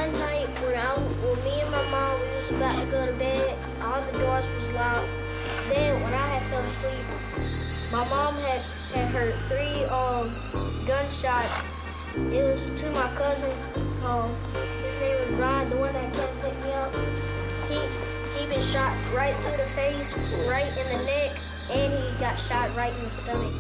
one night when me and my mom, we was about to go to bed, all the doors was locked. Then when I had fell asleep, my mom had heard 3 gunshots. It was to my cousin. His name was Ron, the one that came to pick me up. He been shot right through the face, right in the neck, and he got shot right in the stomach.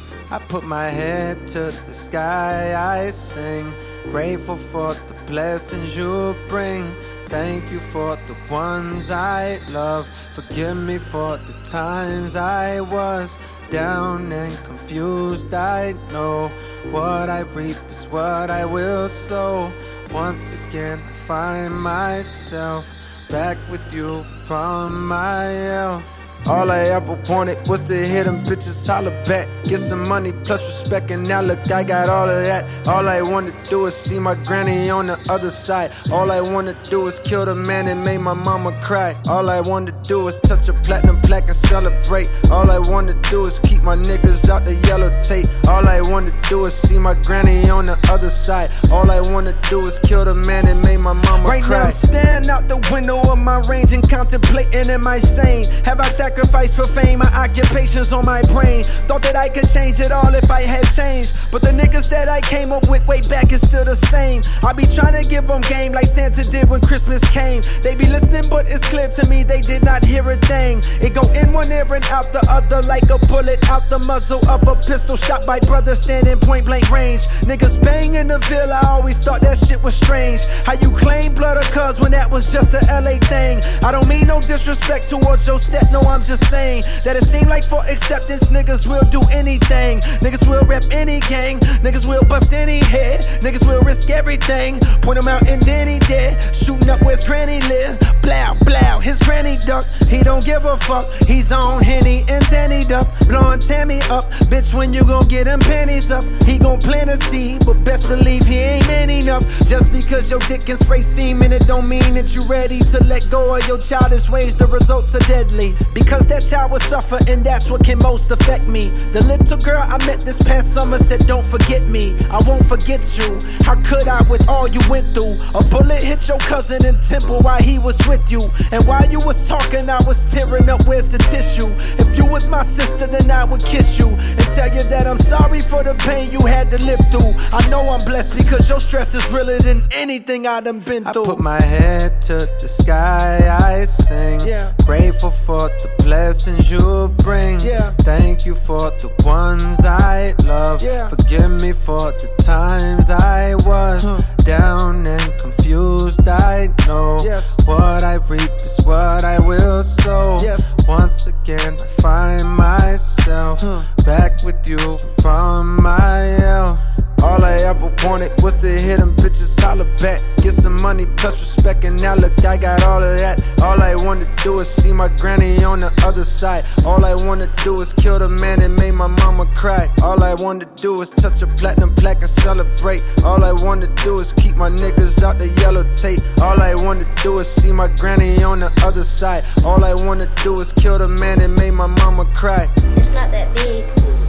I put my head to the sky, I sing, grateful for the blessings you bring. Thank you for the ones I love. Forgive me for the times I was down and confused. I know what I reap is what I will sow. Once again I find myself back with you from my hell. All I ever wanted was to hear them bitches holler back. Get some money plus respect, and now look, I got all of that. All I wanna do is see my granny on the other side. All I wanna do is kill the man that made my mama cry. All I wanna do is touch a platinum plaque and celebrate. All I wanna do is keep my niggas out the yellow tape. All I wanna do is see my granny on the other side. All I wanna do is kill the man that made my mama cry. Right now I'm staring out the window of my range and contemplating, am I sane? Have I sacrificed for fame? My occupation's on my brain. Thought that I could change it all if I had changed, but the niggas that I came up with way back is still the same. I be trying to give them game like Santa did when Christmas came. They be listening, but it's clear to me they did not hear a thing. It go in one ear and out the other like a bullet out the muzzle of a pistol, shot by brothers standing point blank range. Niggas bang in the Ville, I always thought that shit was strange. How you claim blood or cuz when that was just a LA thing? I don't mean no disrespect towards your set, no, I'm just saying that it seemed like for acceptance niggas will do anything. Niggas will rep any gang, niggas will bust any head, niggas will risk everything. Point him out and then he dead. Shooting up where his granny live. Blow, blow, his granny duck. He don't give a fuck. He's on Henny and Danny Duck. Blowing Tammy up. Bitch, when you gon' get them panties up? He gon' plant a seed, but best believe he ain't man enough. Just because your dick can spray semen, it don't mean that you ready to let go of your childish ways. The results are deadly, because that child will suffer, and that's what can most affect me. The little girl I met this past summer said, don't forget me, I won't forget you. How could I with all you went through? A bullet hit your cousin in Temple while he was with you, and while you was talking I was tearing up, where's the tissue? If you was my sister then I would kiss you and tell you that I'm sorry for the pain you had to live through. I know I'm blessed because your stress is realer than anything I done been through. I put my head to the sky, I sing, grateful for the blessings you bring. Thank you for the ones I love. Forgive me for the times I was down and confused. I know what I reap is what I will sow. Once again I find myself back with you from my hell. All I ever wanted was to hear them bitches holler back. Get some money plus respect, and now look, I got all of that. All I wanna do is see my granny on the other side. All I wanna do is kill the man that made my mama cry. All I wanna do is touch a platinum plaque and celebrate. All I wanna do is keep my niggas out the yellow tape. All I wanna do is see my granny on the other side. All I wanna do is kill the man that made my mama cry. It's not that big,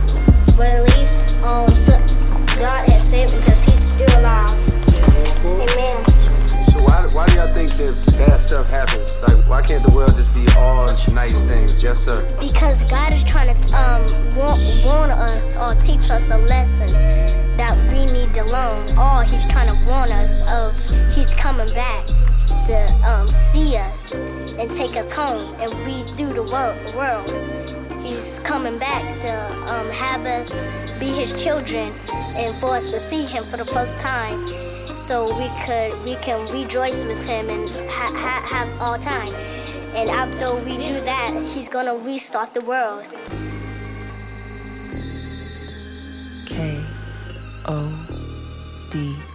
but at least God has saved me because he's still alive. Amen. So why do y'all think that bad stuff happens? Like, why can't the world just be all nice things? Just because God is trying to warn us or teach us a lesson that we need to learn. Or he's trying to warn us of he's coming back to see us and take us home and redo the world. He's coming back to have us be his children and for us to see him for the first time, so we can rejoice with him and have all time. And after we do that, he's gonna restart the world. K-O-D